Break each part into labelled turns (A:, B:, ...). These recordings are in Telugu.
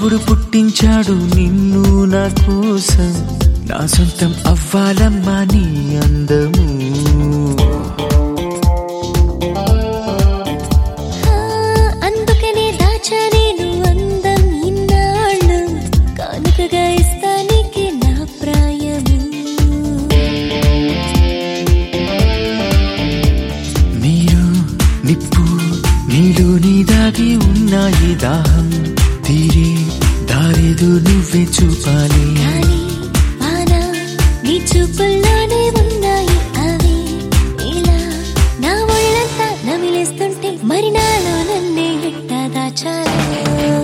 A: దేవుడు పుట్టించాడు నిన్ను నా కోసం, నా సొంతం అవ్వాలమ్మా నీ అందము.
B: అందుకనే దాచా నేను అందం ఇన్నాళ్ళు, కానుకగా ఇస్తానికి నా ప్రాయము.
A: నీరు నిప్పు నీలోని దాగి ఉన్నాయి దాహం, తీరే దారేదో నువ్వే చూపాలి.
B: నీ చూపుల్లోనే ఉన్నాయి అవి, ఇలా నా ఒళ్ళంతా నమిలేస్తుంటే మరి నాలో నన్నే ఎట్టా దాచాలి.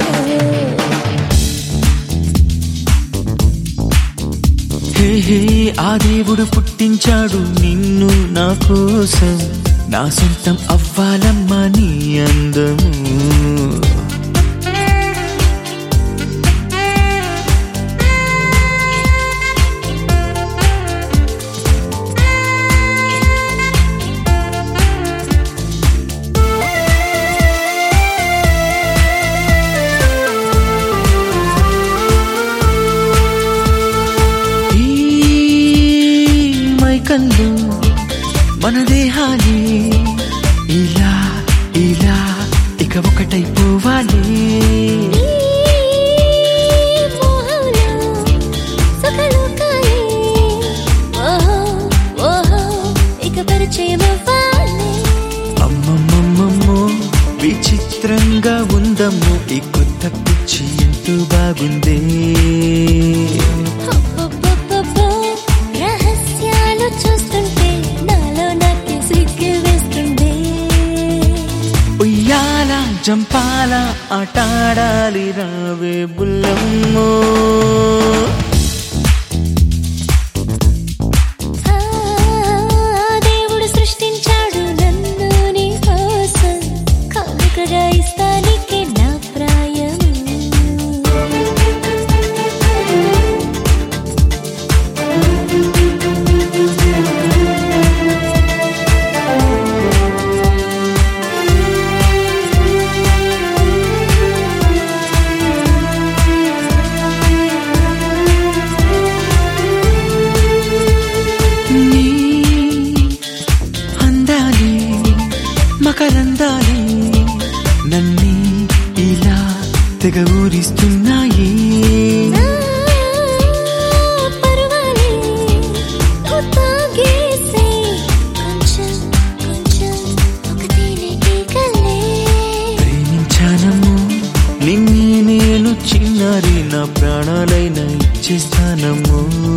A: హే హే ఆ దేవుడు పుట్టించాడు నిన్ను నా కోసం, నా సొంతం అవ్వాలమ్మా నీ అందము. కళ్ళు మన దేహాలే ఇలా ఇలా ఇక ఒకటైపోవాలి. అమ్మమ్మమ్మమ్మో విచిత్రంగా ఉందమ్మో ఈ కొత్త పిచ్చి ఎంతో బాగుందే.
B: చూస్తుంటే నాలో నాకే సిగ్గు వేస్తుండే.
A: ఉయ్యాల జంపాల ఆటాడాలి రావే బుల్లమ్మో.
B: దేవుడు సృష్టించాడు నన్ను నీ కోసం, కానుకగా ఇస్తానికి నా ప్రాయము.
A: మకరందాలే నన్నే ఇలా తెగ ఊరిస్తున్నాయి. ప్రేమించానము నిన్నే నేను చిన్నారి, నా ప్రాణాలైనా ఇచ్చేస్తానము.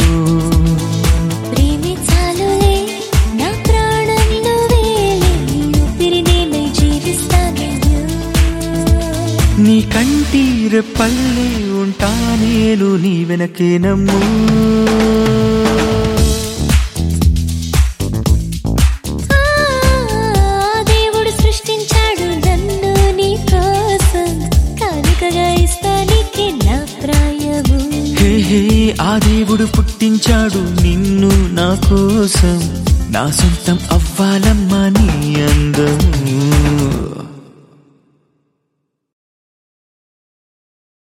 A: నీ కంటి రెప్పల్లే ఉంటా నేను నీ వెనకేనమ్ము.
B: దేవుడు సృష్టించాడు నన్ను నీ కోసం, కానుకగా ఇస్తానికి నా ప్రాయము.
A: హే హే ఆ దేవుడు పుట్టించాడు నిన్ను నా కోసం, నా సొంతం అవ్వాలమ్మా నీ